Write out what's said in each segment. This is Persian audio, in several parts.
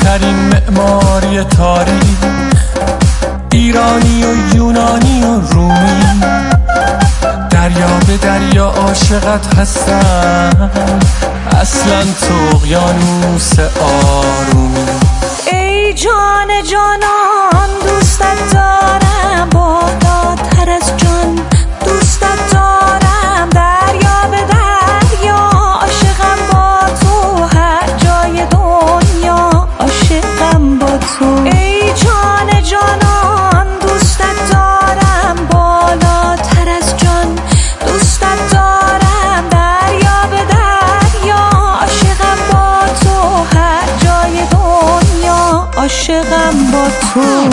بهترین معماری تاریخ، ایرانی و یونانی و رومی، دریا به دریا عاشقت هستن، اصلا تو اقیانوس آرومی. ای جان جانان دوستت دارم، بالاتر از جان دوستت دارم، دریا به دریا عاشقم با تو، هر جای دنیا عاشقم با تو. ای جان جانان دوستت دارم، بالاتر از جان دوستت دارم، دریا به دریا عاشقم با تو، هر جای دنیا عاشقم با تو.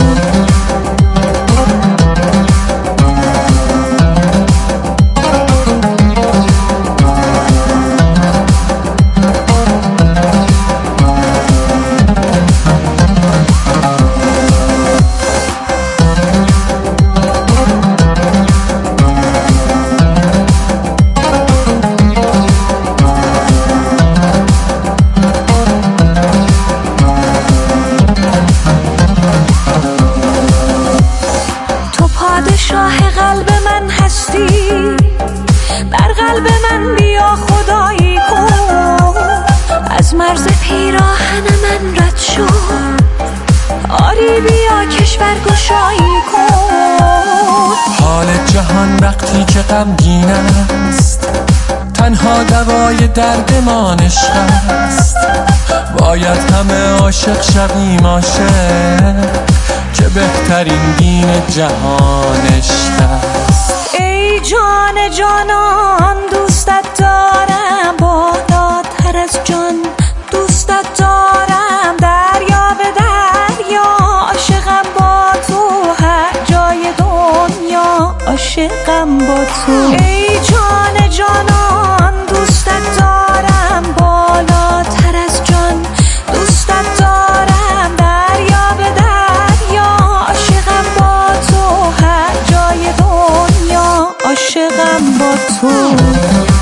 پادشاه قلب من هستی، در قلب من بیا خدایی کن، از مرز پیراهن من رد شو، آری بیا کشور گشایی کن. حال جهان وقتی که غمگین است، تنها دوای درد عشق است، باید همه عاشق شویم، عاشق که بهترین دین جهان عشق است. ای جان جانان دوستت دارم، بالاتر از جان دوستت دارم، دریا به دریا عاشقم با تو، هر جای دنیا عاشقم با تو. ای جان جانان دوستت دارم، بالاتر از جان دوستت دارم، دریا به دریا عاشقم با تو، هر جای دنیا عاشقم با تو.